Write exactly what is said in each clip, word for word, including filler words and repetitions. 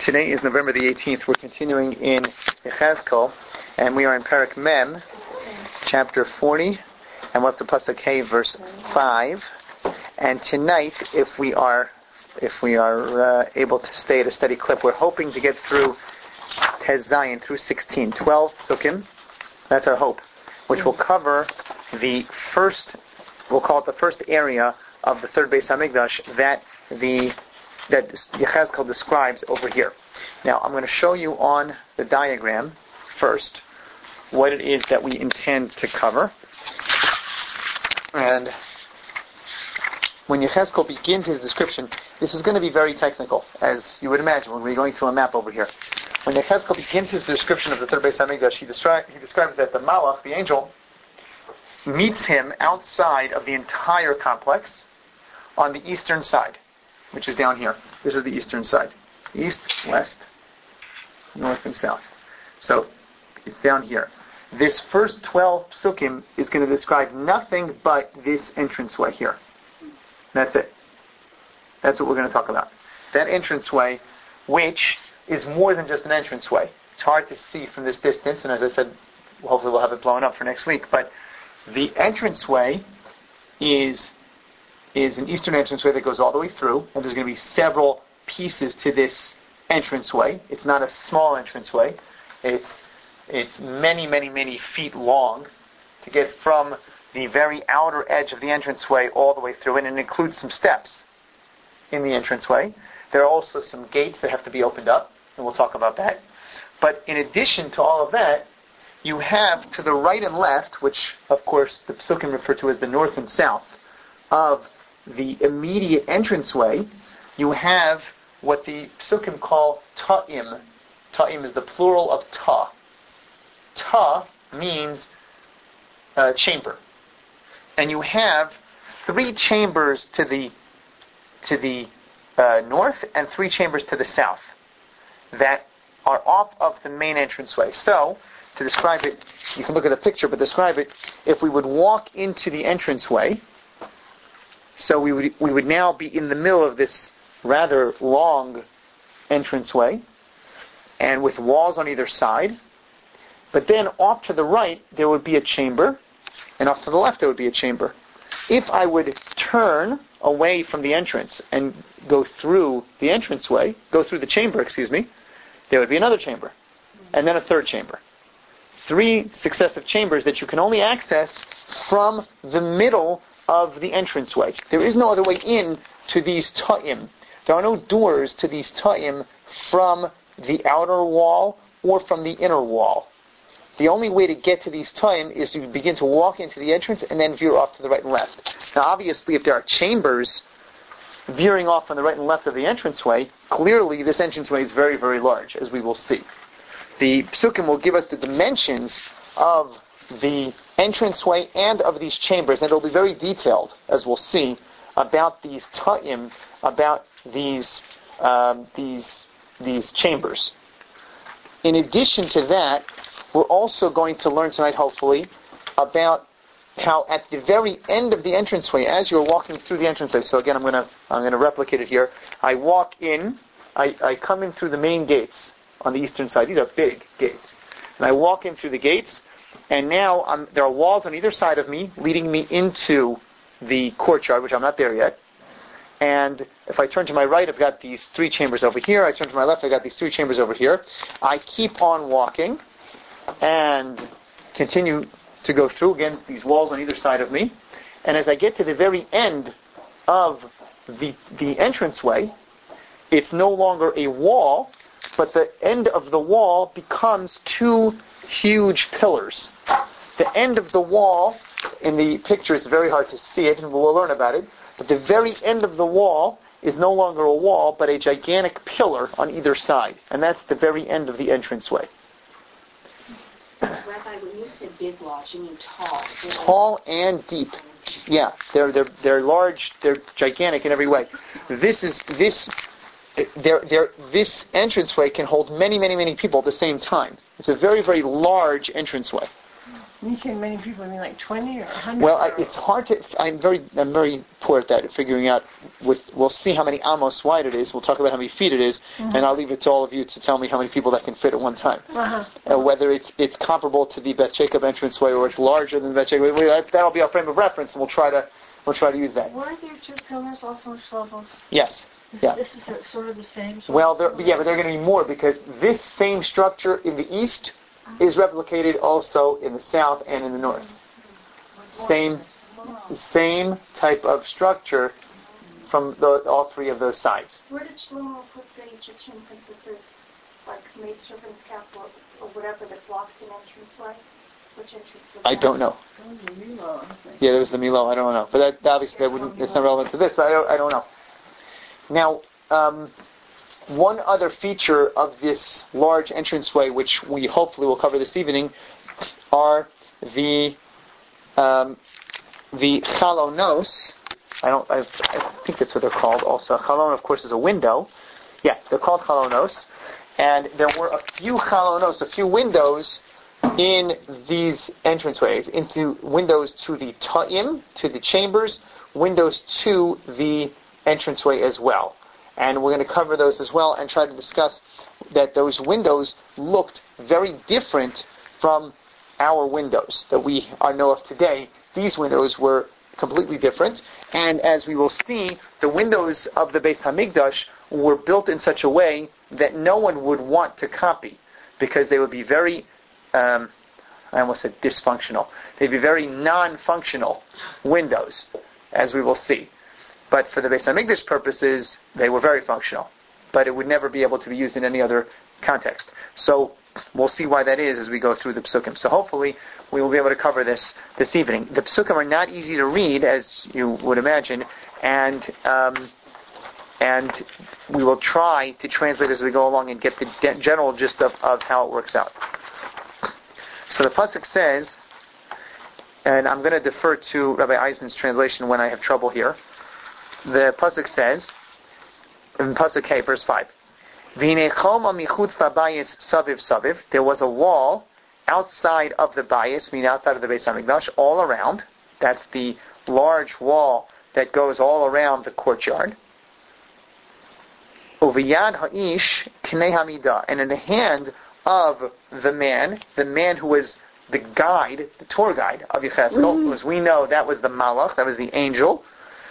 Today is November the eighteenth. We're continuing in Yechezkel, and we are in Perek Mem, chapter forty, and we're up to Pasuk Hey, verse five. And tonight, if we are, if we are uh, able to stay at a steady clip, we're hoping to get through Tez Zayin through sixteen, twelve psukim. That's our hope, which will cover the first. We'll call it the first area of the third Beis Hamikdash that the that Yechezkel describes over here. Now, I'm going to show you on the diagram first what it is that we intend to cover. And when Yechezkel begins his description, this is going to be very technical, as you would imagine when we're going through a map over here. When Yechezkel begins his description of the third Beis Hamikdash, he, destri- he describes that the Malach, the angel, meets him outside of the entire complex on the eastern side, which is down here. This is the eastern side. East, west, north, and south. So, it's down here. This first twelve psukim is going to describe nothing but this entranceway here. That's it. That's what we're going to talk about. That entranceway, which is more than just an entranceway. It's hard to see from this distance, and as I said, hopefully we'll have it blown up for next week, but the entranceway is is an eastern entranceway that goes all the way through, and there's going to be several pieces to this entranceway. It's not a small entranceway. It's it's many, many, many feet long to get from the very outer edge of the entranceway all the way through, and it includes some steps in the entranceway. There are also some gates that have to be opened up, and we'll talk about that. But in addition to all of that, you have to the right and left, which of course the psukim refer to as the north and south of the immediate entranceway, you have what the psukim call ta'im. Ta'im is the plural of ta. Ta means uh, chamber. And you have three chambers to the to the uh, north and three chambers to the south that are off of the main entranceway. So, to describe it, you can look at the picture, but describe it, if we would walk into the entranceway, so we would we would now be in the middle of this rather long entranceway, and with walls on either side. But then off to the right, there would be a chamber, and off to the left, there would be a chamber. If I would turn away from the entrance and go through the entranceway, go through the chamber, excuse me, there would be another chamber, and then a third chamber. Three successive chambers that you can only access from the middle of the entranceway. There is no other way in to these ta'im. There are no doors to these ta'im from the outer wall or from the inner wall. The only way to get to these ta'im is to begin to walk into the entrance and then veer off to the right and left. Now obviously if there are chambers veering off on the right and left of the entranceway, clearly this entranceway is very, very large, as we will see. The psukim will give us the dimensions of the entranceway and of these chambers, and it'll be very detailed, as we'll see, about these ta'im, about these um, these these chambers. In addition to that, we're also going to learn tonight, hopefully, about how at the very end of the entranceway, as you're walking through the entranceway, so again, I'm going to I'm going to replicate it here. I walk in, I, I come in through the main gates on the eastern side. These are big gates. And I walk in through the gates, and now I'm, there are walls on either side of me leading me into the courtyard, which I'm not there yet. And if I turn to my right, I've got these three chambers over here. I turn to my left, I've got these three chambers over here. I keep on walking and continue to go through, again, these walls on either side of me. And as I get to the very end of the the entranceway, it's no longer a wall, but the end of the wall becomes two huge pillars. The end of the wall, in the picture it's very hard to see it, and we'll learn about it, but the very end of the wall is no longer a wall, but a gigantic pillar on either side. And that's the very end of the entranceway. Rabbi, when you said big walls, you mean tall? Tall and deep. Yeah, they're they're they're large, they're gigantic in every way. This is this There, there, this entranceway can hold many, many, many people at the same time. It's a very, very large entranceway. When you say many people, I mean like twenty or one hundred? Well, I, it's hard to. I'm very, I'm very poor at that, at figuring out. With, we'll see how many amos wide it is. We'll talk about how many feet it is, mm-hmm. and I'll leave it to all of you to tell me how many people that can fit at one time. Uh-huh. Uh, whether it's it's comparable to the Bet Jacob entranceway or it's larger than the Bet Jacob. That, that'll be our frame of reference, and we'll try to we'll try to use that. Were there two pillars also in Shlovos? Yes. This, yeah. This is a, sort of the same. Sort well, of there, yeah, but there are going to be more because this same structure in the east is replicated also in the south and in the north. Same, same type of structure from the, all three of those sides. Where did Shlomo put the Egyptian princesses, like maidservants' castle or whatever that blocked an entranceway? Which entrance was I that? don't know. Oh, the Milo, I think. Yeah, there was the Milo. I don't know, but that obviously that wouldn't. It's not relevant to this. But I don't. I don't know. Now. Um, One other feature of this large entranceway, which we hopefully will cover this evening, are the um, the chalonos. I don't. I've, I think that's what they're called. Also, chalon, of course, is a window. Yeah, they're called chalonos, and there were a few chalonos, a few windows in these entranceways, into windows to the ta'im, to the chambers, windows to the entranceway as well. And we're going to cover those as well and try to discuss that those windows looked very different from our windows that we are know of today. These windows were completely different. And as we will see, the windows of the Beis Hamikdash were built in such a way that no one would want to copy because they would be very, um, I almost said dysfunctional. They'd be very non-functional windows, as we will see. But for the Beis Hamikdash purposes, they were very functional. But it would never be able to be used in any other context. So we'll see why that is as we go through the Psukim. So hopefully we will be able to cover this this evening. The Psukim are not easy to read, as you would imagine, and um, and we will try to translate as we go along and get the de- general gist of, of how it works out. So the Pasuk says, and I'm going to defer to Rabbi Eisman's translation when I have trouble here. The Pasuk says, in Pasuk K, verse five, V'nei choma michutz labayis saviv saviv. There was a wall outside of the bayis, meaning outside of the Beis Hamikdash, all around. That's the large wall that goes all around the courtyard. Uviyad ha'ish knei hamidah. And in the hand of the man, the man who was the guide, the tour guide of Yechezkel, mm-hmm. as we know, that was the malach, that was the angel.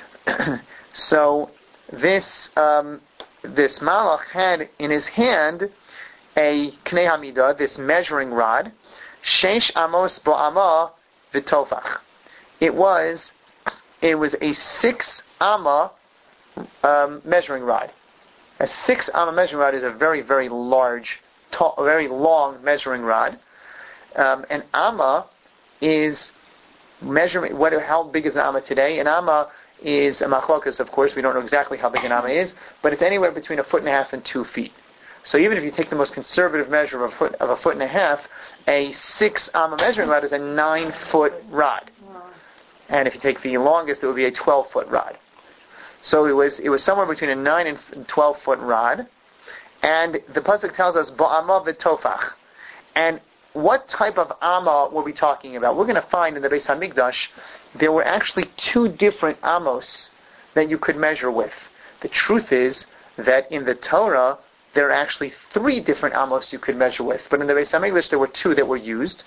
So this um, this malach had in his hand a knei hamidah, this measuring rod, sheish amos bo'amah v'tofach. It was it was a six amma um, measuring rod. A six amma measuring rod is a very very large, tall, very long measuring rod. Um, an amma is measuring. What? How big is an amma today? An amma is a machlokas, of course. We don't know exactly how big an amma is, but it's anywhere between a foot and a half and two feet. So even if you take the most conservative measure of a foot of a foot and a half, a six amma measuring rod is a nine foot rod, and if you take the longest, it would be a twelve foot rod. So it was it was somewhere between a nine and twelve foot rod, and the pasuk tells us ba'ama v'tofach. And what type of amma were we talking about? We're going to find in the Beis Hamikdash there were actually two different amos that you could measure with. The truth is that in the Torah there are actually three different amos you could measure with, but in the Beis Hamikdash there were two that were used.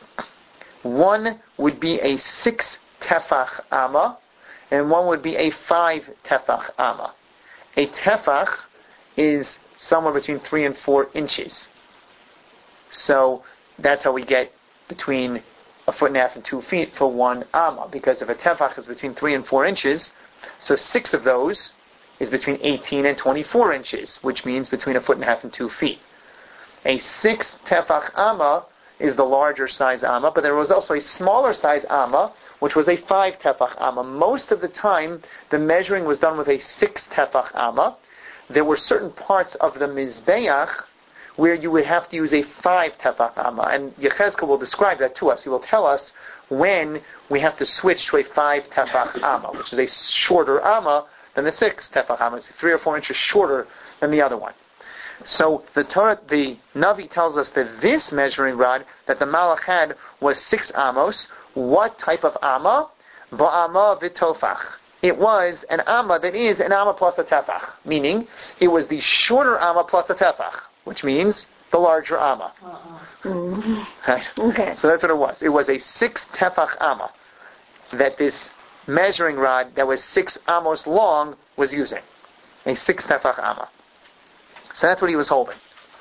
One would be a six tefach amma, and one would be a five tefach amma. A tefach is somewhere between three and four inches. So that's how we get between a foot and a half and two feet for one amma, because if a tefach is between three and four inches, so six of those is between eighteen and twenty-four inches, which means between a foot and a half and two feet. A six tefach amma is the larger size amma, but there was also a smaller size amma, which was a five tefach amma. Most of the time, the measuring was done with a six tefach amma. There were certain parts of the mizbeach where you would have to use a five tefach amma, and Yechezkel will describe that to us. He will tell us when we have to switch to a five tefach amma, which is a shorter amma than the six tefach amma. It's three or four inches shorter than the other one. So the Torah, the Navi tells us that this measuring rod that the Malach had was six amos. What type of amma? Ba'ama v'tofach. It was an amma that is an amma plus a tefach, meaning it was the shorter amma plus a tefach, which means the larger amma. Uh-uh. Mm-hmm. Right? Okay. So that's what it was. It was a six tefach amma that this measuring rod that was six amos long was using. A six tefach amma. So that's what he was holding.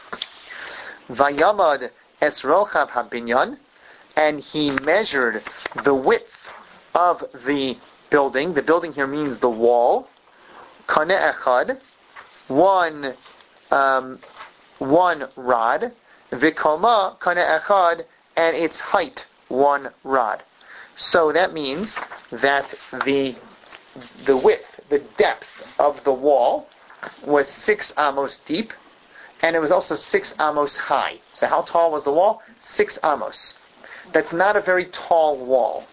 Vayamad es rochav habinyan, and he measured the width of the building. The building here means the wall. Kaneh echad, one, um, one rod. Vikoma kaneh echad, and its height, one rod. So that means that the the width, the depth of the wall was six amos deep, and it was also six amos high. So how tall was the wall? Six amos. That's not a very tall wall.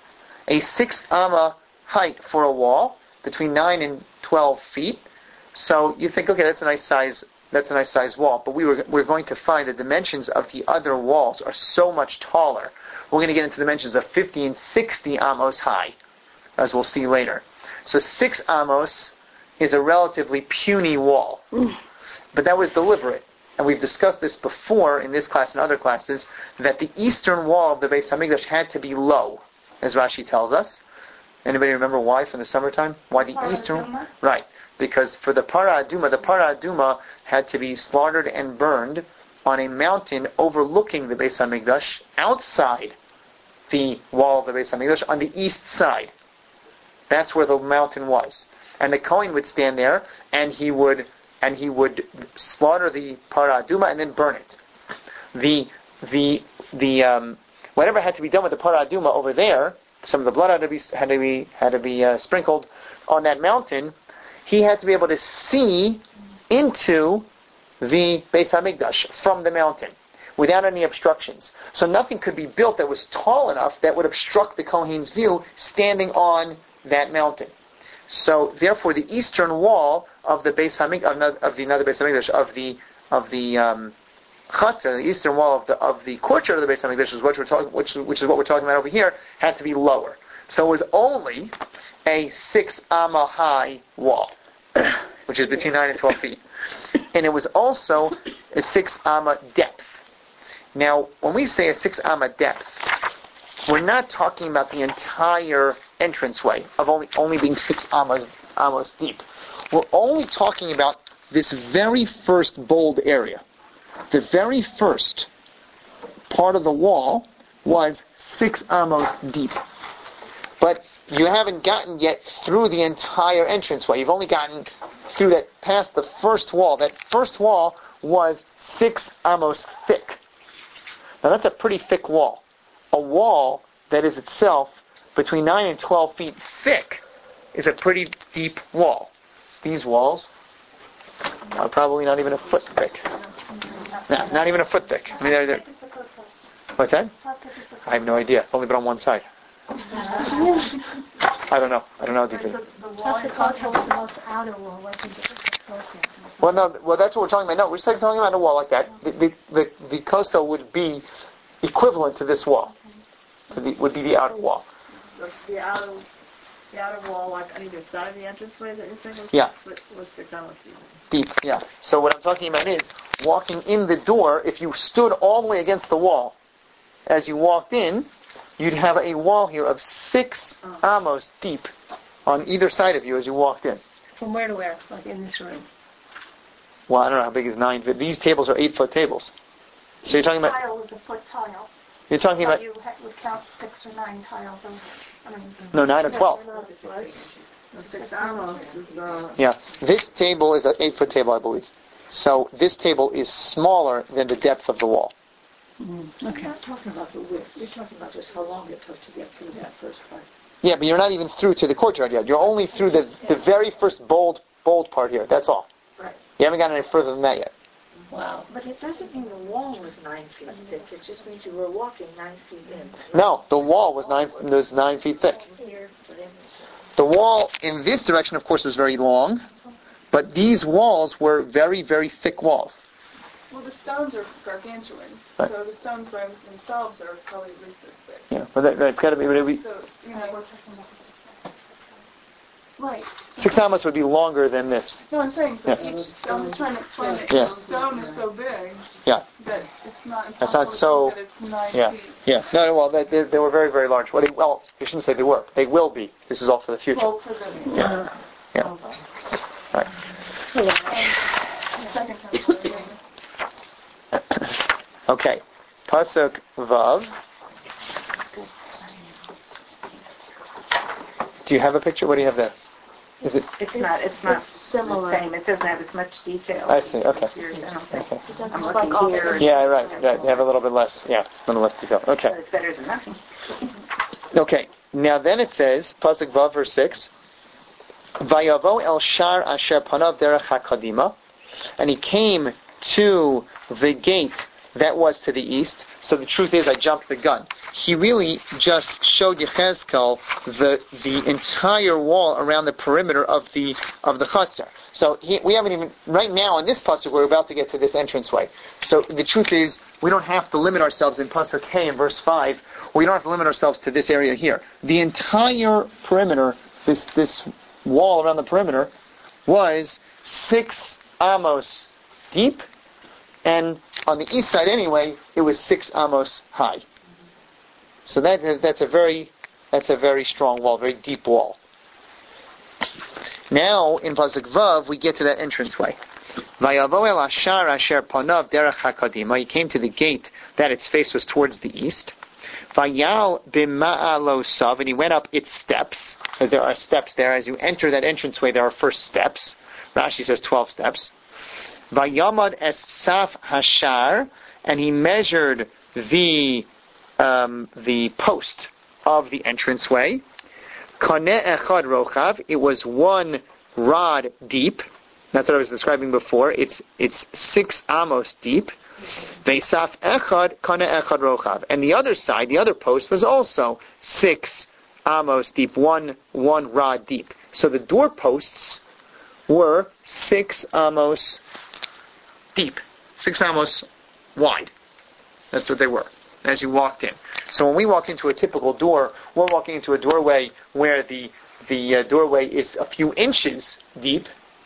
A six amma height for a wall, between nine and twelve feet. So you think, okay, that's a nice size. That's a nice size wall. But we were we're going to find the dimensions of the other walls are so much taller. We're going to get into dimensions of fifty and sixty amos high, as we'll see later. So six amos is a relatively puny wall. Mm. But that was deliberate. And we've discussed this before in this class and other classes, that the eastern wall of the Beis HaMikdash had to be low, as Rashi tells us. Anybody remember why from the summertime? Why the Para eastern? Aduma? Right. Because for the Para Aduma, the Para Aduma had to be slaughtered and burned on a mountain overlooking the Beis HaMikdash, outside the wall of the Beis HaMikdash, on the east side. That's where the mountain was. And the Kohen would stand there, and he would and he would slaughter the Para Aduma and then burn it. The the the um, whatever had to be done with the Para Aduma over there, some of the blood had to be had to be had to be uh, sprinkled on that mountain. He had to be able to see into the Beis HaMikdash from the mountain without any obstructions. So nothing could be built that was tall enough that would obstruct the Kohen's view standing on that mountain. So therefore, the eastern wall of the Beis Hamikdash, of the another Beis Hamikdash, of the of the um, Chatzar, the eastern wall of the of the courtyard of the Beis Hamikdash, is what we're talking, which which is what we're talking about over here, had to be lower. So it was only a six amma high wall, which is between nine and twelve feet, and it was also a six amma depth. Now, when we say a six amma depth, we're not talking about the entire entranceway of only only being six ammas, ammas deep. We're only talking about this very first bold area. The very first part of the wall was six amos deep. But you haven't gotten yet through the entire entranceway. You've only gotten through that, past the first wall. That first wall was six amos thick. Now that's a pretty thick wall. A wall that is itself between nine and twelve feet thick is a pretty deep wall. These walls are probably not even a foot thick. No, not even a foot thick. I mean, they're, they're, what's that? I have no idea. It's only been on one side. I don't know. I don't know. The, the wall is also the most outer wall. What is it? Well, no. Well, that's what we're talking about. No, we're talking about a wall like that. The the the, the kosel would be equivalent to this wall. To the, would be the outer wall. The, the outer, the outer wall, like on either side of the entranceway that you're saying was yeah. six, was six amos deep. Deep, yeah. So what I'm talking about is walking in the door. If you stood all the way against the wall, as you walked in, you'd have a wall here of six oh. amos deep on either side of you as you walked in. From where to where? Like in this room? Well, I don't know how big is nine feet. These tables are eight foot tables. So you're talking about. Tile is a foot tile. You're talking so about. You ha- would count six or nine tiles. Of, I mean, no, nine or twelve. Six amos is. Uh, yeah, this table is an eight foot table, I believe. So this table is smaller than the depth of the wall. Mm-hmm. Okay. You're not talking about the width. You're talking about just how long it took to get through that first part. Yeah, but you're not even through to the courtyard yet. You're only through the the very first bold bold part here. That's all. Right. You haven't gotten any further than that yet. Wow. But it doesn't mean the wall was nine feet thick. It just means you were walking nine feet in. No, the wall was nine was nine feet thick. The wall in this direction, of course, was very long, But these walls were very, very thick walls. Well, the stones are gargantuan, Right. so the stones by themselves are probably at least this thick. Yeah, but that, it's got to be. Maybe, So, you know, right. six amos would be longer than this. No, I'm saying for Yeah. each, I'm just trying to explain that Yeah. each stone is so big Yeah. that it's not That's impossible not so- to think that it's nine Yeah, feet. yeah. No, no, well, they, they, they were very, very large. Well, they, well, you shouldn't say they were. They will be. This is all for the future. Well, for the, Yeah. Yeah. Right. the second temple. Okay. Pasuk Vav. Do you have a picture? What do you have there? Is it? It's not, it's not similar. the same. It doesn't have as much detail. I see. Okay. as yours, I don't think. Okay. I'm Like looking all here. the- Yeah, right. Right. They have a little bit less. Yeah, a little less detail. Okay. It's better than nothing. Okay. Now then it says, Pasuk Vav, verse six, Vayavo el shar asher panav derech hakadima, and he came to the gate that was to the east. So the truth is, I jumped the gun. He really just showed Yechezkel the the entire wall around the perimeter of the of the chutzner. So he, we haven't even right now in this pasuk we're about to get to this entranceway. So the truth is, we don't have to limit ourselves in pasuk K in verse five. We don't have to limit ourselves to this area here. The entire perimeter, this this wall around the perimeter, was six amos deep, and on the east side anyway, it was six amos high. So that that's a very that's a very strong wall, very deep wall. Now in pasuk Vav we get to that entranceway. Vayavo el ashar asher panav derech hakadima. He came to the gate that its face was towards the east. Vayal b'ma'alosav, and he went up its steps. There are steps there. As you enter that entranceway, there are first steps. Rashi says twelve steps. Vayamad es saf hashar, and he measured the um, the post of the entranceway. Kaneh echad rochav, it was one rod deep. That's what I was describing before. It's it's six amos deep. Veisaf echad kaneh echad rochav, and the other side, the other post, was also six amos deep, one one rod deep. So the doorposts were six amos deep, six amos wide. That's what they were as you walked in. So when we walk into a typical door, we're walking into a doorway where the the uh, doorway is a few inches deep,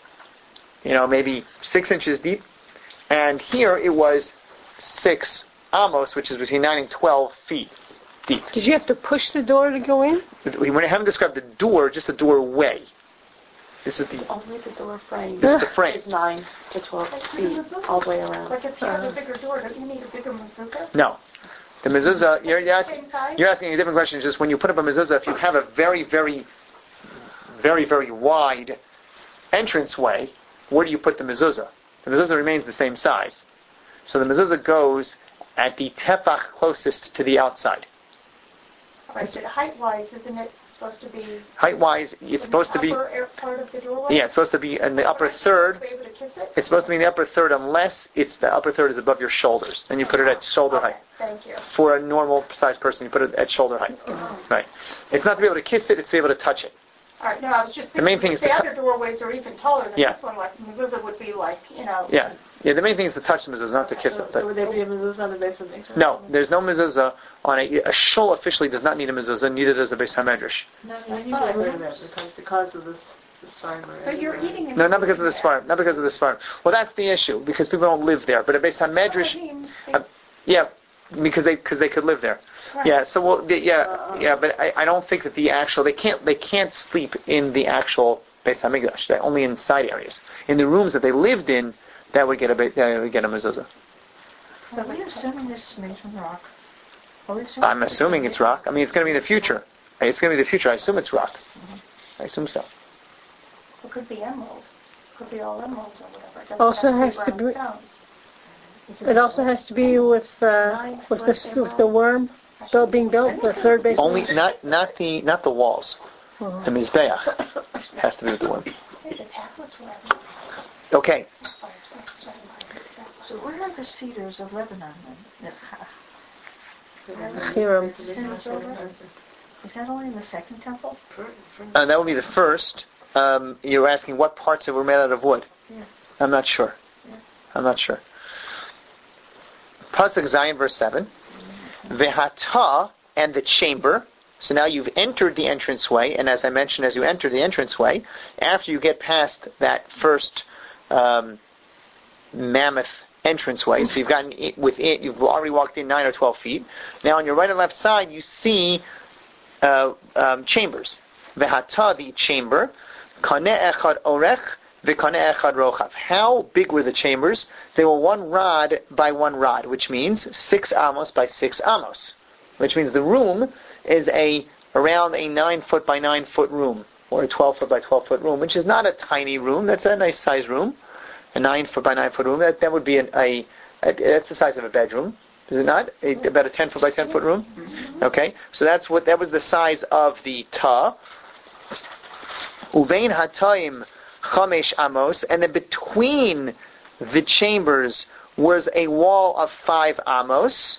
you know, maybe six inches deep, and here it was six amos, which is between nine and twelve feet deep. Did you have to push the door to go in? We haven't described the door, just the doorway. This is the Only the door frame this is the frame. is nine to twelve feet all the way around. Like if you have a bigger door, don't you need a bigger mezuzah? No. The mezuzah, you're, you're, asking, Same size? you're asking a different question. It's just when you put up a mezuzah, if you have a very, very, very, very wide entranceway, where do you put the mezuzah? The mezuzah remains the same size. So the mezuzah goes at the tefach closest to the outside. All right, but height-wise, isn't it supposed to be Height-wise, in it's supposed the to be, upper air part of the doorway? yeah, it's supposed to be in the upper third. Be able to kiss it? It's supposed to be in the upper third unless it's the upper third is above your shoulders. Then you put it at shoulder Okay, height. thank you. For a normal sized person, you put it at shoulder height. Right. It's not to be able to kiss it, it's to be able to touch it. All right, no, I was just The main thinking thing if is the the other doorways are even taller than Yeah. this one, like mezuzah would be like, you know. Yeah. Yeah, the main thing is to touch the mezuzah, not to kiss it. So would But there be a mezuzah on the base of the no, there's no mezuzah on a, a shul officially does not need a mezuzah, neither does the Beis HaMedrash. No, I usually heard of that because, because of the, the farmer. But you're eating in No, not because of the Sfarim, not because of the Sfarim. Well, that's the issue, because people don't live there. But a Beis HaMedrash, I mean, they- uh, yeah, because they because they could live there. Right. Yeah, so well, the, yeah, yeah, but I, I don't think that the actual they can't they can't sleep in the actual Beis Hamikdash. They're only in side areas. In the rooms that they lived in, that would get a bit, that would get a mezuzah. So are we assuming this is made from rock? Are we assuming I'm assuming it's rock. I mean, it's going to be in the future. It's going to be the future. I assume it's rock. I assume so. It could be emerald. It could be all emerald or whatever. It doesn't Also have has to brown be- stone. It also has to be with uh, with the with the worm built, being built, the third base. Only not not the not the walls. The mizbeach has to be with the worm. Hey, the tablets were emerald. Okay. So where are the cedars of Lebanon then? Hiram. Is that only in the second temple? Uh, that would be the first. um, you're asking what parts of it were made out of wood. Yeah. I'm not sure. Yeah. I'm not sure. Pasuk Zion, verse seven. Vehata, and the chamber. So now you've entered the entranceway, and as I mentioned, as you enter the entranceway, after you get past that first um, mammoth entranceway, so you've gotten it, within, you've already walked in nine or twelve feet. Now on your right and left side, you see uh, um, chambers. Vehata, the chamber. Kaneh echad orech, v'kaneh echad rochav. How big were the chambers? They were one rod by one rod, which means six amos by six amos. Which means the room is a around a nine foot by nine foot room, or a twelve foot by twelve foot room, which is not a tiny room. That's a nice size room, a nine foot by nine foot room. That that would be an, a, a that's the size of a bedroom, is it not? A, about a ten foot by ten foot room. Okay, so that's what that was the size of the ta. Uvein hataim chamesh amos, and then between the chambers was a wall of five amos.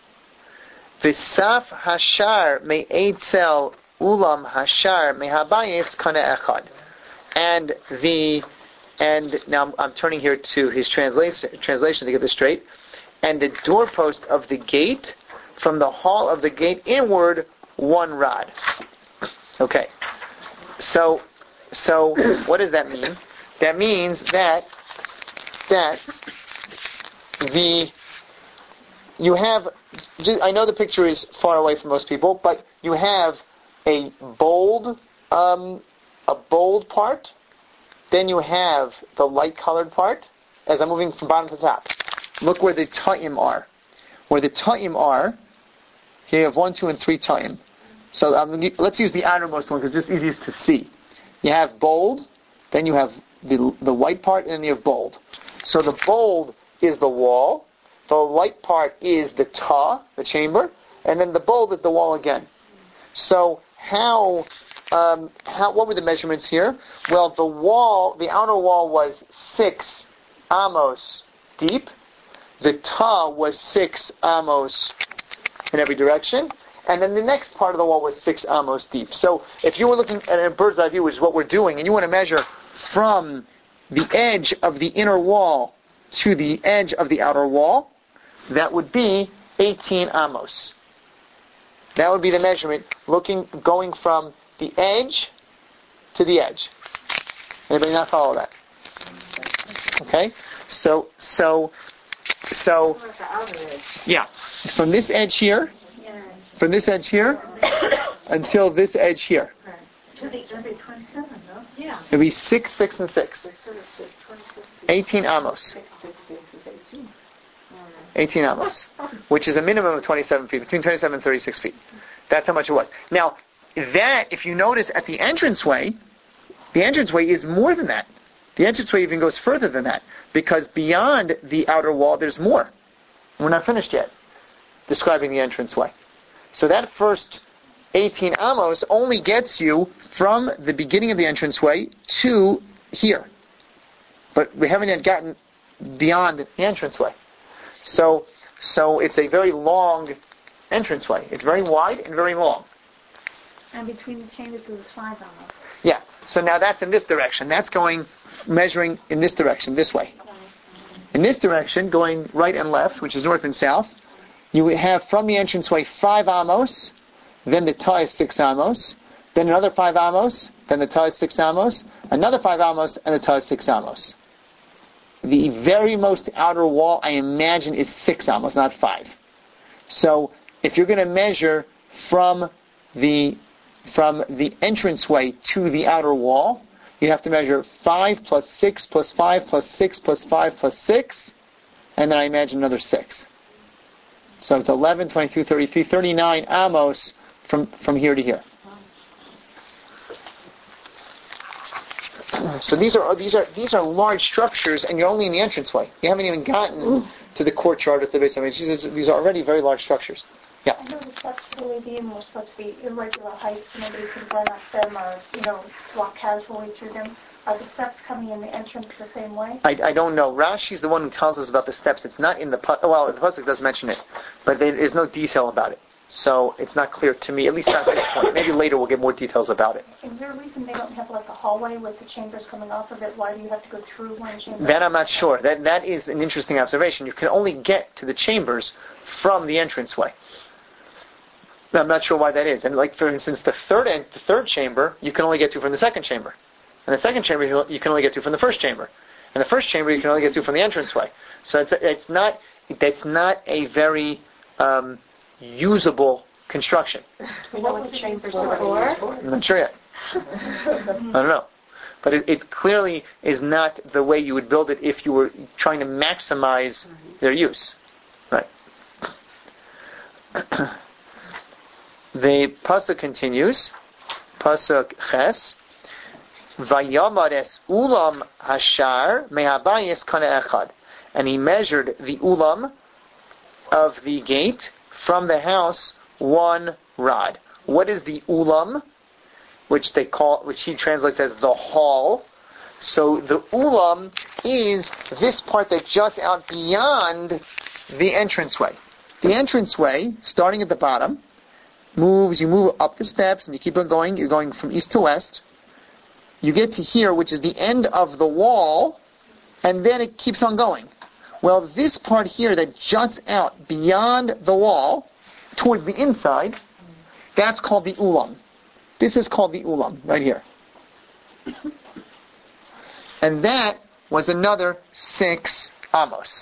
V'saf hashar me'etzel ulam hashar mehabayis kana echad. And the, and now I'm, I'm turning here to his translation, translation to get this straight. And the doorpost of the gate, from the hall of the gate inward, one rod. Okay. So, so what does that mean? That means that, that the, you have, I know the picture is far away from most people, but you have a bold, um, a bold part, then you have the light colored part, as I'm moving from bottom to top. Look where the ta'im are. Where the ta'im are, here you have one, two, and three ta'im. So um, let's use the outermost one because it's just easiest to see. You have bold, then you have the the white part, and then you have bold. So the bold is the wall, the white part is the ta, the chamber, and then the bold is the wall again. So how, um, how, what were the measurements here? Well, the wall, the outer wall was six amos deep. The ta was six amos in every direction. And then the next part of the wall was six amos deep. So if you were looking at a bird's eye view, which is what we're doing, and you want to measure from the edge of the inner wall to the edge of the outer wall, that would be eighteen amos. That would be the measurement, looking, going from the edge to the edge. Anybody not follow that? Okay? So, so, so, yeah. From this edge here, from this edge here, until this edge here. To the every twenty-seven, no? Yeah. It'll be six, six, and six. eighteen amos. eighteen amos, which is a minimum of twenty-seven feet, between twenty-seven and thirty-six feet. That's how much it was. Now, that, if you notice at the entranceway, the entranceway is more than that. The entranceway even goes further than that, because beyond the outer wall, there's more. We're not finished yet describing the entranceway. So that first eighteen amos only gets you from the beginning of the entranceway to here. But we haven't yet gotten beyond the entranceway. So, so it's a very long entranceway. It's very wide and very long. And between the chambers it was five amos. Yeah. So now that's in this direction. That's going, measuring in this direction, this way. In this direction, going right and left, which is north and south, you would have from the entranceway five amos, then the ta is six amos, then another five amos, then the ta is six amos, another five amos, and the ta is six amos. The very most outer wall, I imagine, is six amos, not five. So, if you're going to measure from the from the entranceway to the outer wall, you have to measure five plus six plus five plus six plus five plus six, and then I imagine another six. So it's eleven, twenty-two, thirty-three, thirty-nine amos from, from here to here. So these are these are these are large structures, and you're only in the entranceway. You haven't even gotten to the courtyard at the base. I mean, these are, these are already very large structures. Yeah. I know the steps to the Levium were supposed to be irregular heights, so nobody could run up them or, you know, walk casually through them. Are the steps coming in the entrance the same way? I, I don't know. Rashi's the one who tells us about the steps. It's not in the... Well, the pasuk does mention it, but there is no detail about it. So it's not clear to me, at least not at this point. Maybe later we'll get more details about it. Is there a reason they don't have like a hallway with the chambers coming off of it? Why do you have to go through one chamber? That I'm not sure. That That is an interesting observation. You can only get to the chambers from the entranceway. I'm not sure why that is. And like, for instance, the third en- the third chamber, you can only get to from the second chamber. And the second chamber, you you can only get to from the first chamber. And the first chamber, you can only get to from the entranceway. So it's it's not it's not a very um, usable construction. So what was the chambers before? I'm not sure yet. I don't know. But it, it clearly is not the way you would build it if you were trying to maximize their use. Right. The pasuk continues. Pasuk ches. Vayamares ulam hashar mehabayis kana echad. And he measured the ulam of the gate from the house one rod. What is the ulam? Which they call, which he translates as the hall. So the ulam is this part that juts out beyond the entranceway. The entranceway, starting at the bottom, moves, you move up the steps and you keep on going, you're going from east to west. You get to here, which is the end of the wall, and then it keeps on going. Well, this part here that juts out beyond the wall, towards the inside, that's called the ulam. This is called the ulam, right here. And that was another six amos.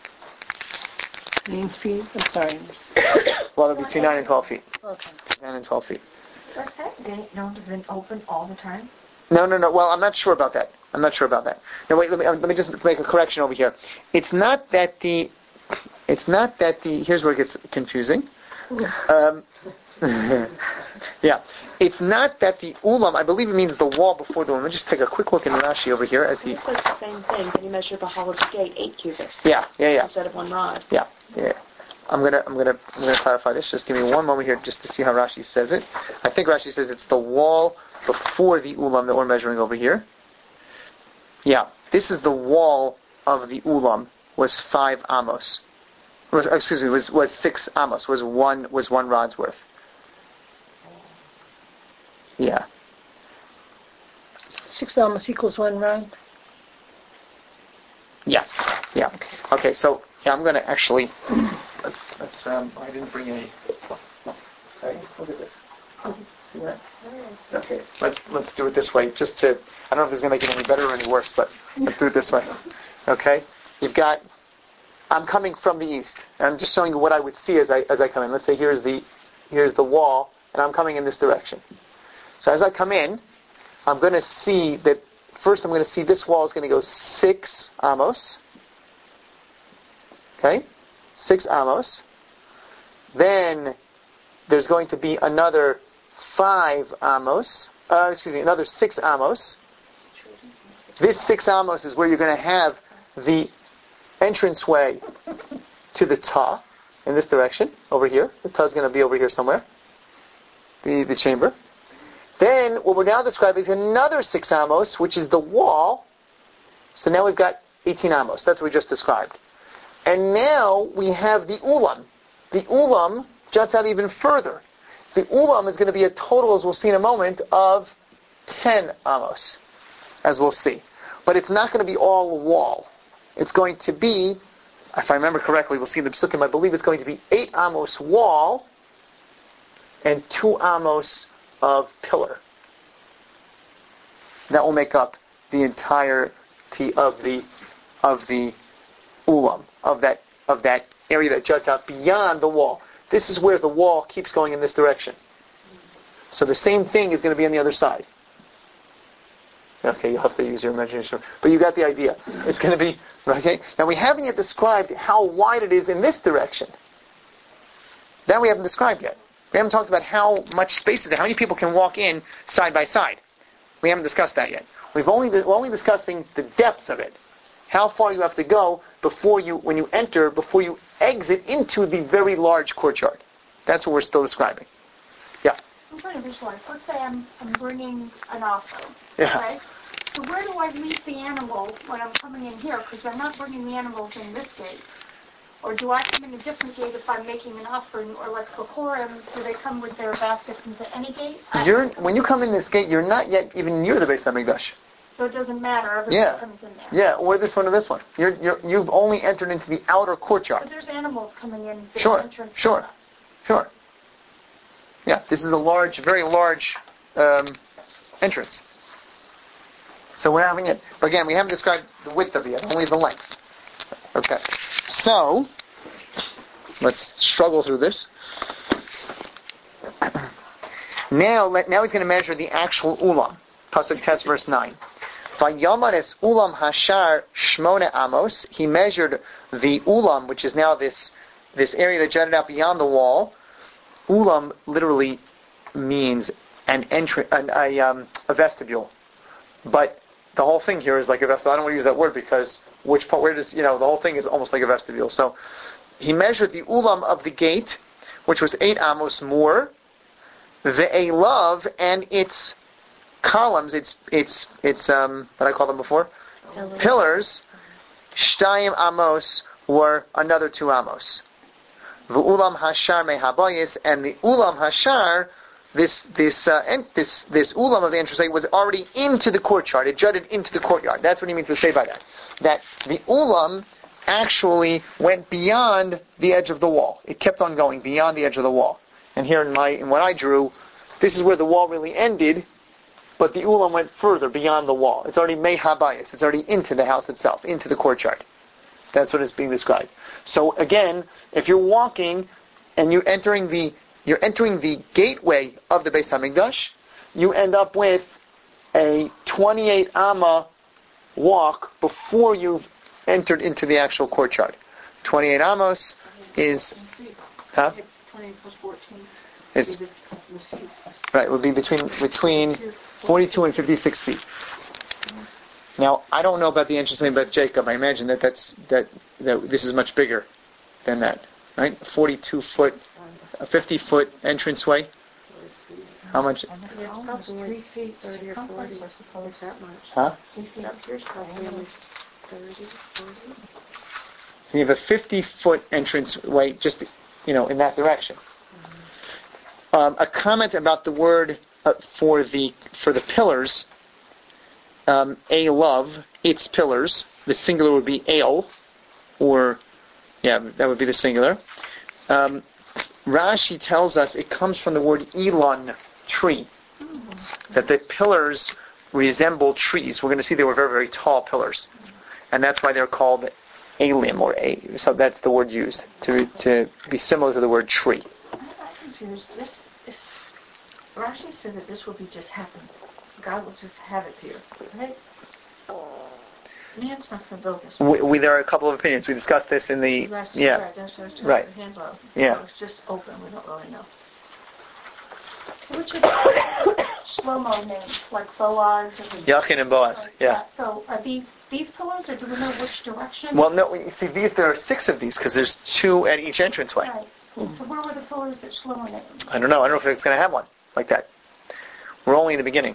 Nine feet? I'm sorry. Well, it'll be between nine and twelve feet. Okay. Nine and twelve feet. What's that? Did it known to have been open all the time? No, no, no. Well, I'm not sure about that. I'm not sure about that. Now, wait. Let me let me just make a correction over here. It's not that the. It's not that the. Here's where it gets confusing. Um, yeah, it's not that the ulam. I believe it means the wall before the ulam. Let me just take a quick look in Rashi over here as he. It says the same thing. Can you measure the hall of the gate eight cubits Yeah, yeah, yeah. instead of one rod? Yeah, yeah. I'm gonna, I'm gonna, I'm gonna clarify this. Just give me one moment here, just to see how Rashi says it. I think Rashi says it's the wall before the ulam that we're measuring over here. Yeah, this is the wall of the ulam. Was five amos. Was, excuse me, was was six amos. Was one was one rod's worth. Yeah. Six amos equals one rod. Yeah, yeah. Okay, so yeah, I'm gonna actually. Let's, let's, um, I didn't bring any. Okay, look at this. See that? Okay, let's, let's do it this way, just to, I don't know if it's going to make it any better or any worse, but let's do it this way. Okay? You've got, I'm coming from the east, and I'm just showing you what I would see as I, as I come in. Let's say here's the, here's the wall, and I'm coming in this direction. So as I come in, I'm going to see that, first I'm going to see this wall is going to go six amos. Okay? Six amos. Then there's going to be another five amos. Uh, excuse me, another six amos. This six amos is where you're going to have the entranceway to the ta in this direction, over here. The ta is going to be over here somewhere. The the chamber. Then what we're now describing is another six amos, which is the wall. So now we've got eighteen amos. That's what we just described. And now we have the ulam. The ulam juts out even further. The ulam is going to be a total, as we'll see in a moment, of ten amos, as we'll see. But it's not going to be all wall. It's going to be, if I remember correctly, we'll see in the psukim, I believe it's going to be eight amos wall and two amos of pillar. That will make up the entirety of the of the ulam, of that of that area that juts out beyond the wall. This is where the wall keeps going in this direction. So the same thing is going to be on the other side. Okay, you'll have to use your imagination. But you got the idea. It's going to be, okay? Now we haven't yet described how wide it is in this direction. That we haven't described yet. We haven't talked about how much space is there, how many people can walk in side by side. We haven't discussed that yet. We've only, we're only discussing the depth of it. How far you have to go before you, when you enter, before you exit into the very large courtyard. That's what we're still describing. Yeah. I'm trying to visualize. Let's say I'm, I'm bringing an offer. Yeah. Okay? So where do I leave the animal when I'm coming in here? Because I'm not bringing the animals in this gate. Or do I come in a different gate if I'm making an offering? Or like for Purim, do they come with their baskets into any gate? You're, when you come in this gate, you're not yet even near the Beis HaMikdash. So it doesn't matter. Everybody Yeah. comes in there. Yeah, or this one or this one. You're, you're, you've only entered into the outer courtyard. So there's animals coming in. The Sure, entrance sure. for us. Sure. Yeah, this is a large, very large um, entrance. So we're having it. But again, we haven't described the width of it, only the length. Okay. So, let's struggle through this. Now, let, now he's going to measure the actual ulam. Pasuk Tes, verse nine. Vayamares ulam hashar shmona amos. He measured the ulam, which is now this this area that jutted out beyond the wall. Ulam literally means an entry, an, a, um, a vestibule. But the whole thing here is like a vestibule. I don't want to use that word because which part, where does, you know, the whole thing is almost like a vestibule. So he measured the ulam of the gate, which was eight amos more, the elav and its columns, its, its, its, um, what I called them before? Pillars. Pillars, shtayim amos, were another two amos. V'ulam hashar mehabayis, and the ulam hashar, this this uh, and this this ulam of the entranceway was already into the courtyard. It jutted into the courtyard. That's what he means to say by that. That the ulam actually went beyond the edge of the wall. It kept on going beyond the edge of the wall. And here in my in what I drew, this is where the wall really ended, but the ulam went further beyond the wall. It's already mehabayis. It's already into the house itself, into the courtyard. That's what is being described. So again, if you're walking and you're entering the you're entering the gateway of the Beis HaMikdash, you end up with a twenty-eight amma walk before you've entered into the actual courtyard. twenty-eight amos is, huh? twenty plus fourteen. Is right. Would be between between forty-two and fifty-six feet. Now, I don't know about the entranceway, but Jacob, I imagine that that's that that this is much bigger than that, right? forty-two foot, a fifty foot entranceway. How much? It's probably three feet, thirty or forty, I suppose, that much. Huh? Three feet up here's probably only thirty, forty. So you have a fifty foot entranceway, just you know, in that direction. Um, a comment about the word uh, for the for the pillars. Um, a love, its pillars. The singular would be ale, or yeah, that would be the singular. Um, Rashi tells us it comes from the word elon, tree. That the pillars resemble trees. We're going to see they were very, very tall pillars, and that's why they're called alim, or a. So that's the word used to to be similar to the word tree. I'm confused. This, this Rashi said that this will be just happen. God will just have it here, right? Man's not going to build this. We, we, there are a couple of opinions. We discussed this in the That's yeah. Right, that's what I was just Right. handle. Yeah. So it's just open. We don't really know. Which are slow-mo names, like Boaz and... Yachin and Boaz. Yeah. So are these these pillars, or do we know which direction? Well, no. You see, these there are six of these because there's two at each entranceway. Right. So where were the pillars that Shlomo named? I don't know. I don't know if it's going to have one like that. We're only in the beginning.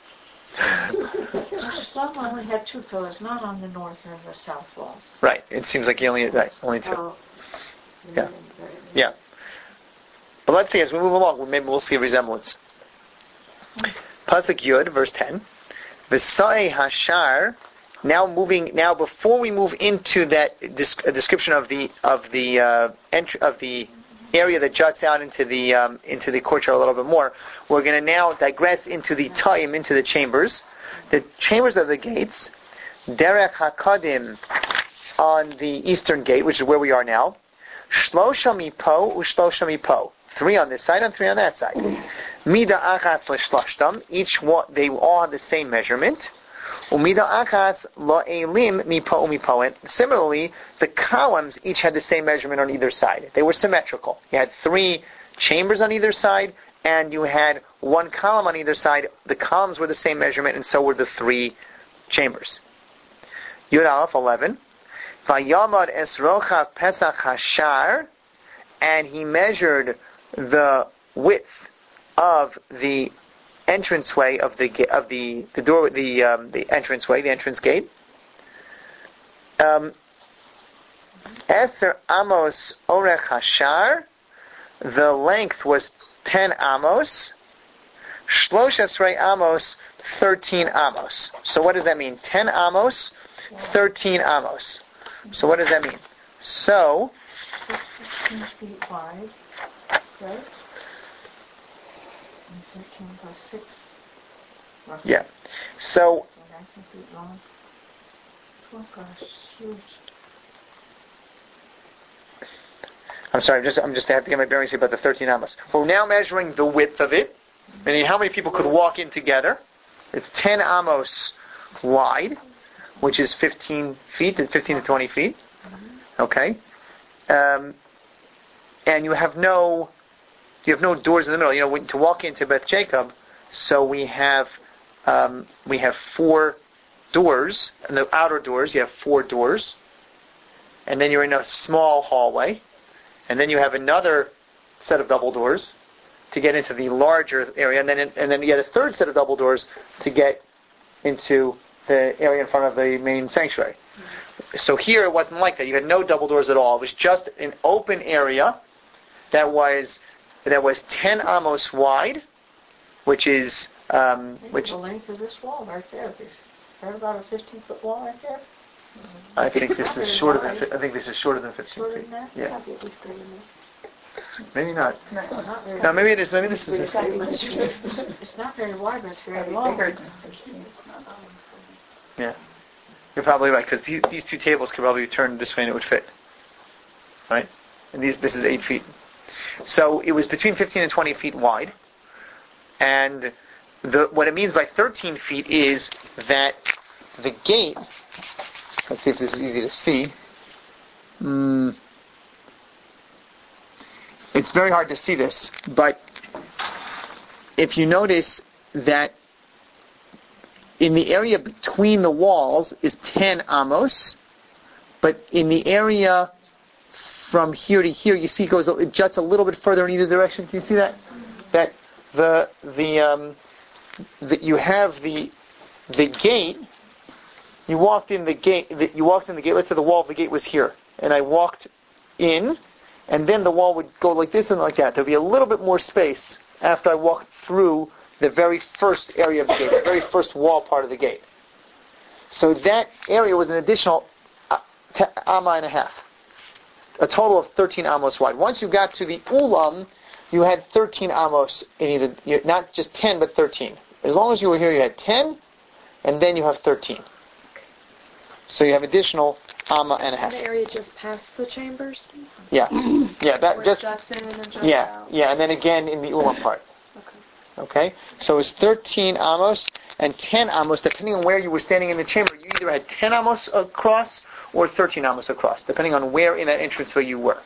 Shlomo only had two pillars, not on the north and the south walls. Right. It seems like he only right, only two. Oh. Yeah. Yeah. But let's see as we move along. Maybe we'll see a resemblance. Pasuk Yud, verse ten. V'sa'ei hashar. Now moving. Now before we move into that dis- description of the of the uh, entry of the area that juts out into the um, into the courtyard a little bit more, we're going to now digress into the ta'im, into the chambers, the chambers of the gates, derech hakadim on the eastern gate, which is where we are now, shlosha mipo u'shlosha mipo, three on this side and three on that side, mida achas l'shlashtam, each one they all have the same measurement. Umida achas la'elim mipo umipo. And similarly, the columns each had the same measurement on either side. They were symmetrical. You had three chambers on either side, and you had one column on either side. The columns were the same measurement, and so were the three chambers. Yud Aleph eleven. Vayamad esrocha pesach hashar, and he measured the width of the entranceway of the of the the door the um, the entranceway the entrance gate. Um, Eser amos orech hashar. The length was ten amos. Shlosh esrei amos, thirteen amos. So what does that mean? Ten amos, thirteen amos. So what does that mean? So, fifteen feet wide, right? And thirteen plus six. Roughly. yeah. So, So nineteen feet long. Oh gosh, huge. I'm sorry, I'm just, I'm just, I have to get my bearings here about the thirteen amos. We're now measuring the width of it, meaning how many people could walk in together. It's ten amos wide, which is fifteen feet, fifteen to twenty feet. Okay? Um, and you have no, you have no doors in the middle. You know, when, to walk into Beth Jacob, so we have, um, we have four doors, and the outer doors, you have four doors. And then you're in a small hallway. And then you have another set of double doors to get into the larger area, and then and then you get a third set of double doors to get into the area in front of the main sanctuary. Mm-hmm. So here it wasn't like that. You had no double doors at all. It was just an open area that was that was ten amos wide, which is um, which the length of this wall right there. Right about a fifteen foot wall right there. I think this is shorter than I think this is shorter than fifteen Shorter feet. than that? Yeah, Probably at least thirty minutes. maybe not. No, not very No, maybe it is. Maybe this is. It's not, it's not very wide, but it's very long. Yeah, you're probably right because these, these two tables could probably be turned this way and it would fit, right? And these this is eight feet, so it was between fifteen and twenty feet wide. And the what it means by thirteen feet is that the gate. Let's see if this is easy to see. Mm, it's very hard to see this, but if you notice that in the area between the walls is ten amos, but in the area from here to here, you see it goes, it juts a little bit further in either direction. Can you see that? That the the um, that you have the the gate. You walked in the gate. The, you walked in the gate. Let's say the wall of the gate was here, and I walked in, and then the wall would go like this and like that. There'd be a little bit more space after I walked through the very first area of the gate, the very first wall part of the gate. So that area was an additional uh, t- amma and a half, a total of thirteen amos wide. Once you got to the ulam, you had thirteen amos in either, not just ten, but thirteen. As long as you were here, you had ten, and then you have thirteen. So you have additional amma and a half. The area just past the chambers? Yeah, yeah, that Where just it juts in and juts yeah, out? yeah, and then again in the ulam part. Okay. Okay, so it's thirteen amos and ten amos, depending on where you were standing in the chamber. You either had ten amos across or thirteen amos across, depending on where in that entranceway you were.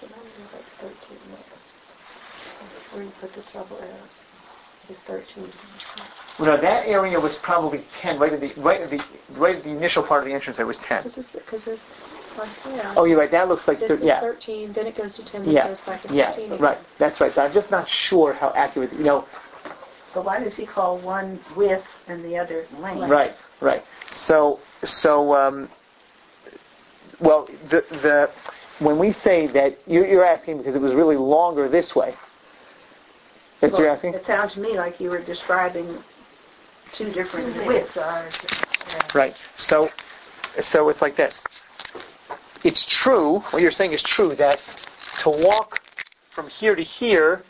Where you put the double arrows is thirteen. Well, no, that area was probably ten, right at the right at the right at the initial part of the entrance. It was ten. This is because it's like yeah. Oh, you're right. That looks like This thir- is yeah, thirteen, then it goes to ten, then yeah, it goes back to yeah. fifteen. Right, that's right. But I'm just not sure how accurate. You know, But why does he call one width and the other length? right, right. So, so, um, well, the the when we say that you, you're asking because it was really longer this way. That's what you're asking? It sounds to me like you were describing two different widths. Right. So, so it's like this. It's true, what you're saying is true, that to walk from here to here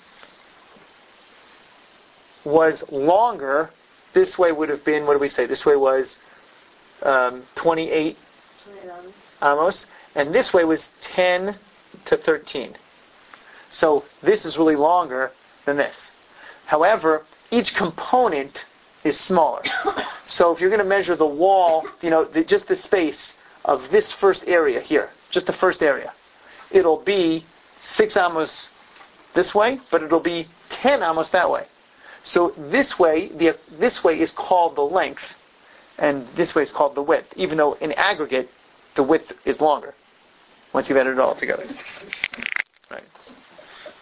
was longer. This way would have been, what do we say? This way was um, twenty-eight amos, and this way was ten to thirteen. So this is really longer than this. However, each component is smaller. So if you're going to measure the wall, you know, the, just the space of this first area here, just the first area, it'll be six amos this way, but it'll be ten amos that way. So this way, the this way is called the length, and this way is called the width, even though in aggregate, the width is longer, once you've added it all together. Right.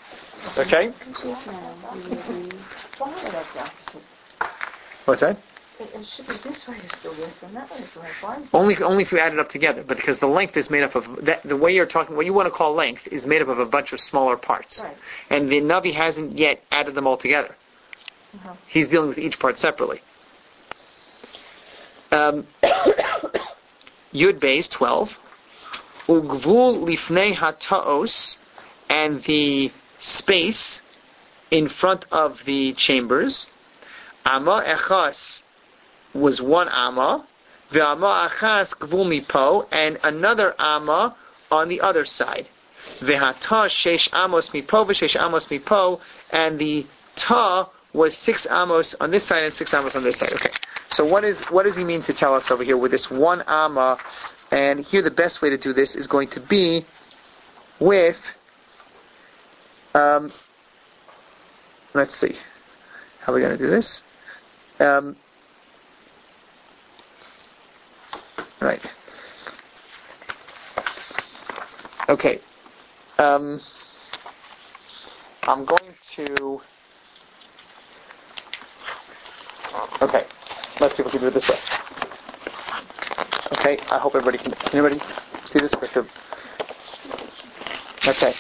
Okay? What's that? It, it should be this way is the width, and that way is the length. Why is it- Only, only if you add it up together, but because the length is made up of that. The way you're talking, what you want to call length, is made up of a bunch of smaller parts, Right. and the Navi hasn't yet added them all together. Uh-huh. He's dealing with each part separately. Um, Yud Beis twelve, Ugvul lifnei hataos, and the space in front of the chambers. Ama echas was one ama, ve'ama achas gvul mipo, and another ama on the other side. Ve'hata shesh amos mipo v'shesh amos mipo, and the ta was six amos on this side and six amos on this side. Okay. So what is what does he mean to tell us over here with this one amma? And here the best way to do this is going to be with um, let's see. How are we going to do this? Um, right. Okay. Um, I'm going to... Okay. Let's see if we can do it this way. Okay. I hope everybody can... Can everybody see this? Okay.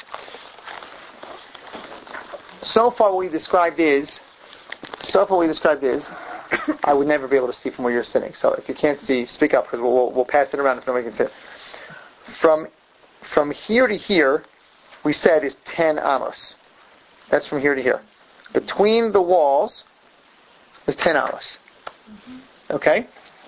So far what we described is... So far what we described is... I would never be able to see from where you're sitting. So if you can't see, speak up, because we'll, we'll, we'll pass it around if nobody can see it. From, from here to here, we said is ten amos. That's from here to here. Between the walls is ten amos. Okay?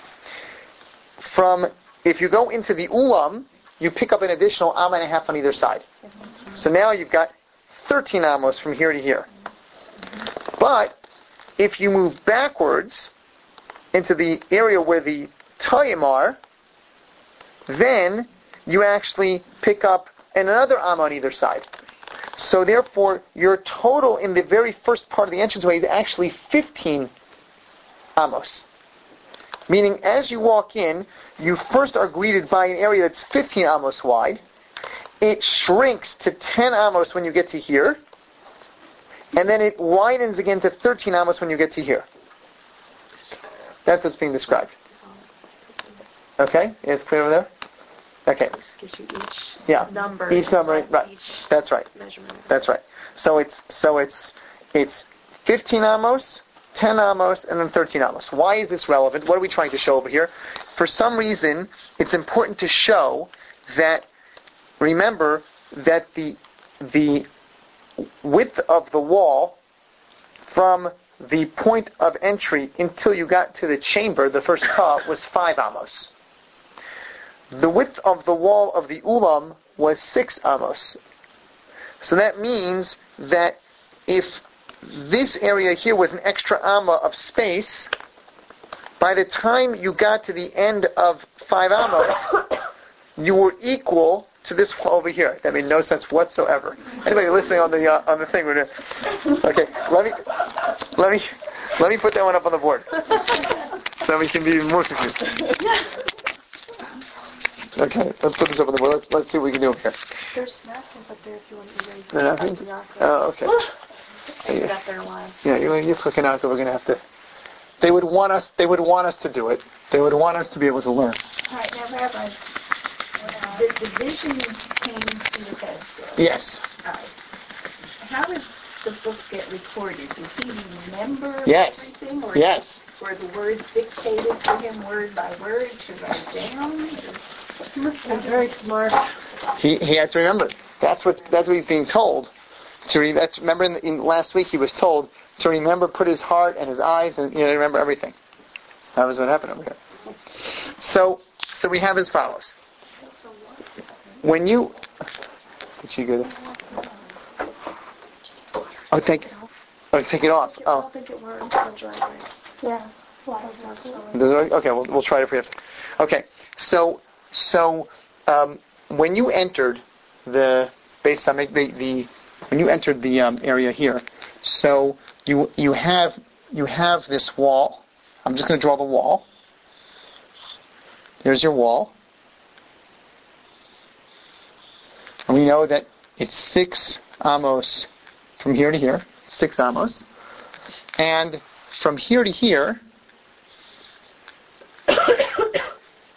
From, if you go into the ulam, you pick up an additional amma and a half on either side. So now you've got thirteen amos from here to here. But, if you move backwards into the area where the tayim are, then you actually pick up another amma on either side. So therefore, your total in the very first part of the entranceway is actually fifteen amos. Meaning, as you walk in, you first are greeted by an area that's fifteen amos wide. It shrinks to ten amos when you get to here. And then it widens again to thirteen amos when you get to here. That's what's being described. Okay? It's clear over there? Okay. This gives you each Yeah. number. Each number, right. Each That's right. measurement. That's right. So it's so it's it's fifteen amos, ten amos, and then thirteen amos. Why is this relevant? What are we trying to show over here? For some reason, it's important to show that, remember, that the the width of the wall from the point of entry until you got to the chamber, the first ka, was five amos. The width of the wall of the ulam was six amos. So that means that if this area here was an extra amma of space, by the time you got to the end of five amos, you were equal to this over here. That made no sense whatsoever. Anybody listening on the uh, on the thing? Okay, let me let me let me put that one up on the board so we can be even more confused. Okay, let's put this up on the board. Let's let's see what we can do over here. There's napkins up there if you want to erase The napkins? them. Oh, okay. Leave it up there a while. Yeah, you you're clicking out. We're gonna have to. They would want us. They would want us to do it. They would want us to be able to learn. All right, now, Rabbi, The, the vision came to your head. Yes. All right. How does the book get recorded? Does he remember Yes. everything? Or Yes. Were the words dictated to him word by word to write down? They're very smart. He he had to remember. That's what that's what he's being told. To re, that's remember in, in last week he was told to remember, put his heart and his eyes and you know remember everything. That was what happened over here. So so we have as follows. When you did she get it? Oh, take oh take it off. I Oh, don't think it works on dry erase. yeah, a lot of those. okay. We'll we'll try it for you. Okay. So so um, when you entered the base summit, the the when you entered the um, area here, so you you have you have this wall. I'm just going to draw the wall. There's your wall. And we know that it's six amos from here to here. Six amos. And from here to here,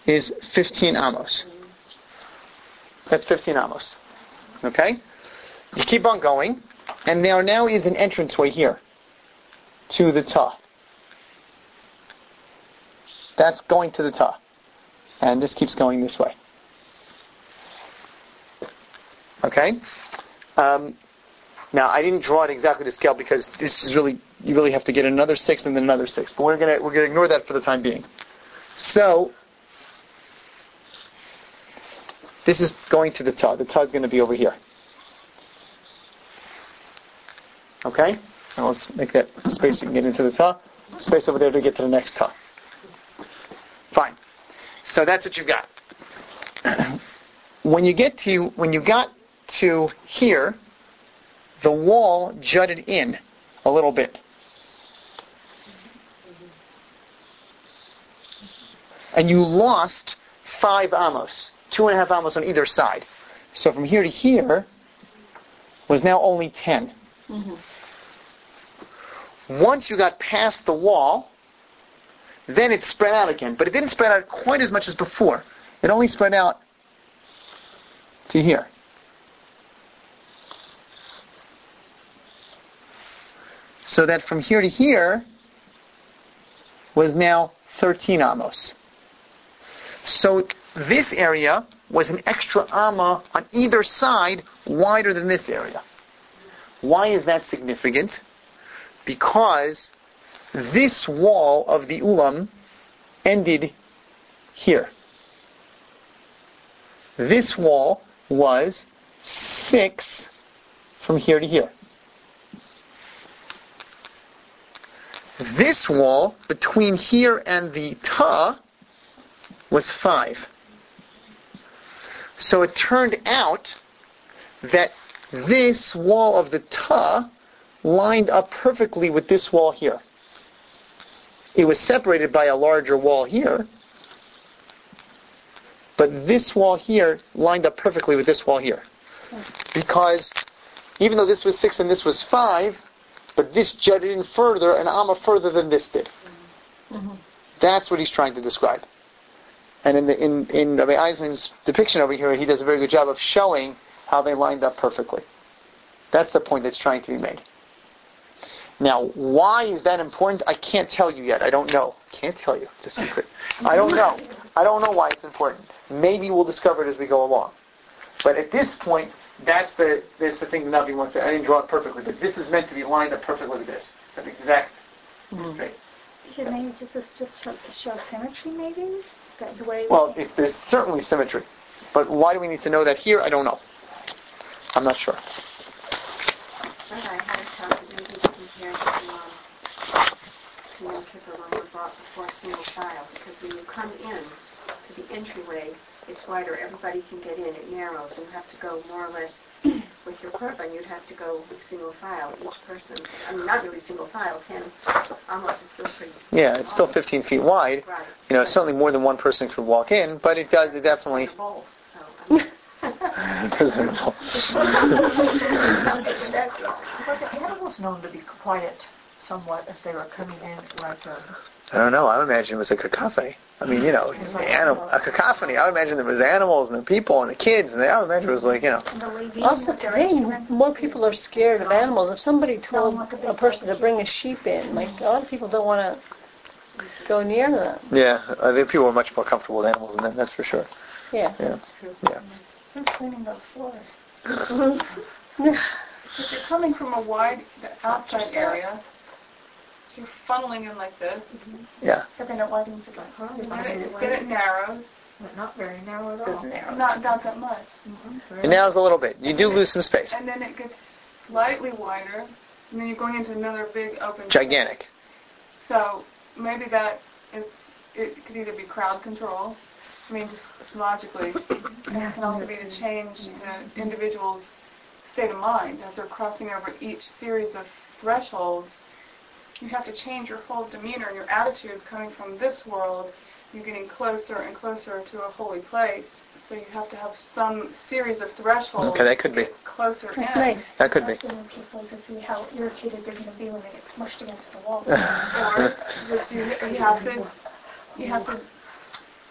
is fifteen amos. That's fifteen amos. Okay? You keep on going, and there now is an entranceway here to the Ta. That's going to the Ta. And this keeps going this way. Okay? Um, now, I didn't draw it exactly to scale because this is really, you really have to get another six and then another six. But we're gonna, we're gonna ignore that for the time being. So, this is going to the Ta. The Ta is going to be over here. Okay? Now let's make that space you can get into the Ta. Space over there to get to the next Ta. Fine. So that's what you've got. When you get to, when you got to here, the wall jutted in a little bit. And you lost five amos. Two and a half amos on either side. So from here to here was now only ten. Mm-hmm. Once you got past the wall, then it spread out again. But it didn't spread out quite as much as before. It only spread out to here. So that from here to here was now thirteen amos. So this area was an extra amma on either side wider than this area. Why is that significant? Because this wall of the ulam ended here. This wall was six from here to here. This wall between here and the Ta was five. So it turned out that this wall of the Ta lined up perfectly with this wall here. It was separated by a larger wall here, but this wall here lined up perfectly with this wall here. Because even though this was six and this was five, but this jutted in further, an amma further than this did. Mm-hmm. That's what he's trying to describe. And in the in, in Rabbi Eisman's depiction over here, he does a very good job of showing how they lined up perfectly. That's the point that's trying to be made. Now, why is that important? I can't tell you yet. I don't know. Can't tell you. It's a secret. I don't know. I don't know why it's important. Maybe we'll discover it as we go along. But at this point, that's the that's the thing that Navi wants to. I didn't draw it perfectly, but this is meant to be lined up perfectly with this. That's exact. Mm-hmm. Right. Should maybe just just to show symmetry, maybe that the way. Well, it, there's certainly symmetry, but why do we need to know that here? I don't know. I'm not sure. I had a talk with you compared to um, Yom Kippur when we brought before single file, because when you come in to the entryway, it's wider. Everybody can get in. It narrows. You have to go more or less with your korban. You'd have to go single file. Each person, I mean, not really single file. Ten, almost is still pretty. Yeah, it's still fifteen feet wide. Right. You know, right. Certainly more than one person could walk in, but it does. It definitely. Bowl, so, I mean, Presentable. Were the animals known to be quiet somewhat as they were coming in? Like uh, I don't know. I would imagine it was a cacophony. I mean, you know, animal, a cacophony. I would imagine there was animals and the people and the kids, and they, I would imagine it was like, you know. Also, today, more people are scared of animals. If somebody told a person to bring a sheep in, like, a lot of people don't want to go near them. Yeah, I think people are much more comfortable with animals than that, that's for sure. Yeah. Yeah. Yeah. Who's cleaning those floors? If you're coming from a wide outside area, so you're funneling in like this. Yeah. But then it widens again. Then it, then it narrows. but not very narrow at all. Not, not that much. Mm-hmm. It narrows a little bit. You do lose some space. And then it gets slightly wider, and then you're going into another big open. Gigantic. So maybe that is, it could either be crowd control. I mean, just logically, and it can also be to change the individual's state of mind as they're crossing over each series of thresholds. You have to change your whole demeanor and your attitude coming from this world. You're getting closer and closer to a holy place. So you have to have some series of thresholds. Okay, that could be. Closer in. Right. That could be. When people to see how irritated they're going to be when they get smushed against the wall. Or you, you have to, you have to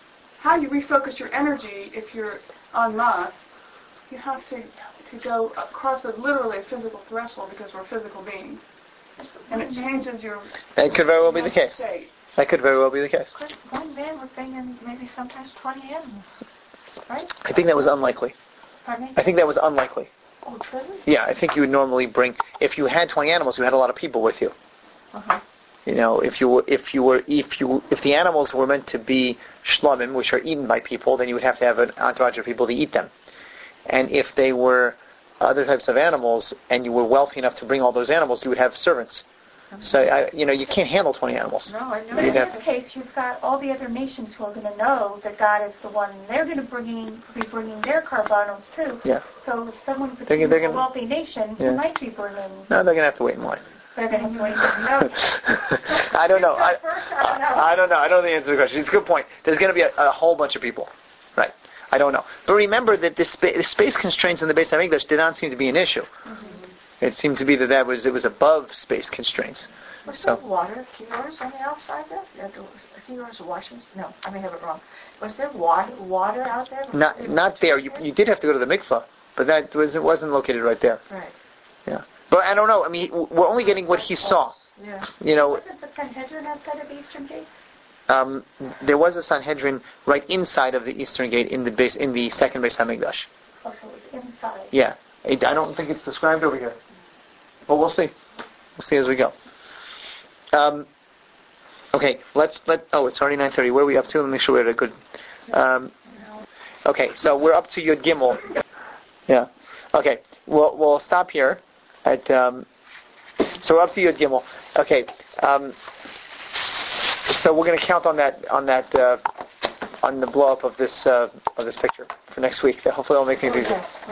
how you refocus your energy if you're en masse, you have to, to go across a literally a physical threshold because we're physical beings. And it changes your That could very well be the case. state. That could very well be the case. Could one man would bring in maybe sometimes twenty animals, right? I think that was unlikely. Pardon me? I think that was unlikely. Oh, really? Yeah, I think you would normally bring, if you had twenty animals, you had a lot of people with you. Uh-huh. You know, if you were, if you were, if you, if the animals were meant to be shlomim, which are eaten by people, then you would have to have an entourage of people to eat them. And if they were other types of animals, and you were wealthy enough to bring all those animals, you would have servants. So, I, you know, you can't handle twenty animals. No, I But know. in You'd have- this case, you've got all the other nations who are going to know that God is the one. They're going to bring in, be bringing their carbonos too. Yeah. So if someone They're becomes they're a gonna- wealthy nation, Yeah. who might be bringing, No, they're going to have to wait in line. they're going to have to wait. No. I don't know. I, First, I don't know. I don't know. I don't know the answer to the question. It's a good point. There's going to be a, a whole bunch of people. Right. I don't know. But remember that the, spa- the space constraints in the Beis HaMikdash did not seem to be an issue. Mm-hmm. It seemed to be that, that was, it was above space constraints. Was So- there water, kilos on the outside there? Yeah, there was kilos of Washington? No, I may have it wrong. Was there water, water out there? Not not there. You you did have to go to the mikvah, but that was it wasn't located right there. Right. Yeah. But I don't know. I mean, we're only getting what he saw. Yeah. You know, Wasn't the Sanhedrin outside of the Eastern Gate? um, there was a Sanhedrin right inside of the Eastern Gate in the base in the second Beis Hamikdash. Oh, so it was inside. Yeah. I I don't think it's described over here, but we'll see. We'll see as we go. Um, okay, let's let. Oh, it's already nine thirty. Where are we up to? Let me make sure we're at a good. Um, okay, so we're up to Yud Gimel. Yeah. Okay, we'll we'll stop here at. Um, so we're up to Yud Gimel. Okay. Um, so we're going to count on that on that uh, on the blow up of this uh, of this picture for next week. Hopefully, that'll make things easier.